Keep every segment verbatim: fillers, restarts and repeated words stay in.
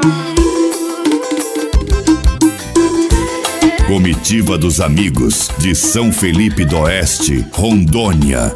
Comitiva dos Amigos de São Felipe do Oeste, Rondônia.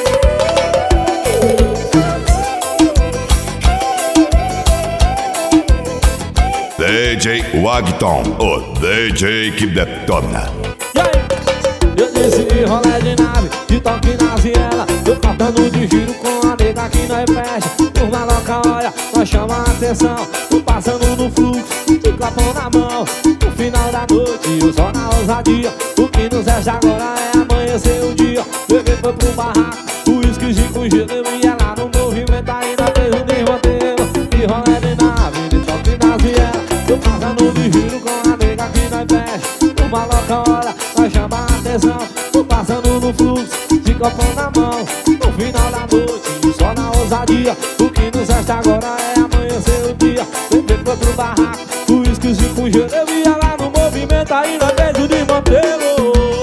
D J Wagton, o D J que detona. Eu disse rolê de nave, de toque na ziela. Tô cortando de giro com a nega que nós fecha. Por maloca, olha, nós chama a atenção. Tô passando no fluxo, de copão na mão. No final da noite, eu só na ousadia. O que nos resta agora é amanhecer o dia. Peguei foi pro barraco, o uísque com gelo. Eu ia lá no movimento, ainda fez um desroteiro. De rolê de nave, de toque na ziela. Tô passando de giro com a nega que nós fecha. Por maloca, olha, nós chama a atenção. Tô passando no fluxo, de copão na mão. No final da noite, só na ousadia. O que nos resta agora é amanhecer o dia. Bebê foi pro barraco, o uísque com gelo. Eu ia lá no movimento, ainda vejo de mantê-lo.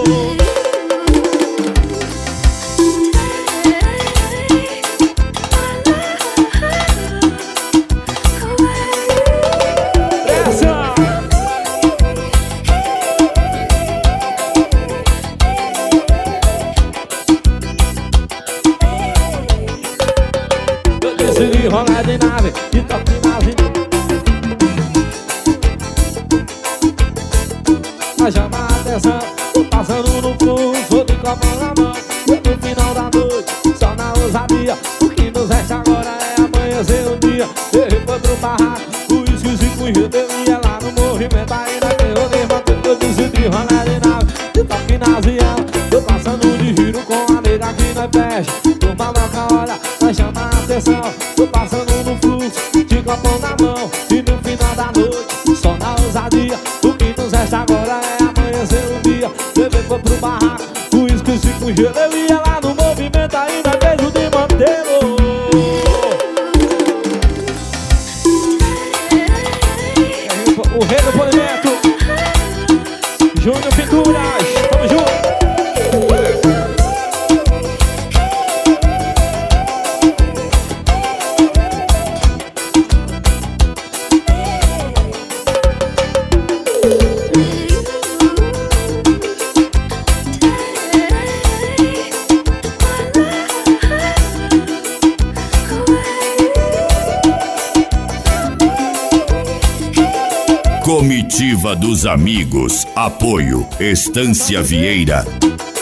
De rolê de nave, de toque na vida. Vai chamar a atenção, tô passando no fluxo, de copão na mão. No final da noite, só na ousadia. O que nos resta agora é amanhecer o dia. Ele foi pro barraco, o uísque com gelo. Eu ia lá no movimento, ainda tem o desmantelho. Eu disse de rolê de nave, de toque na ziela. Tô passando de giro com a nega que nós fecha. Tô maloca, olha, vai chamar a atenção. Tô passando no fluxo, de copão na mão. E no final da noite, só na ousadia. O que nos resta agora é amanhecer o dia. Bebê foi pro barraco, o uísque com gelo. Eu ia lá no movimento, ainda vejo de mantê-lo. O rei do polimento, Júnior Pinturas, tamo junto. Comitiva dos Amigos, apoio Estância Vieira.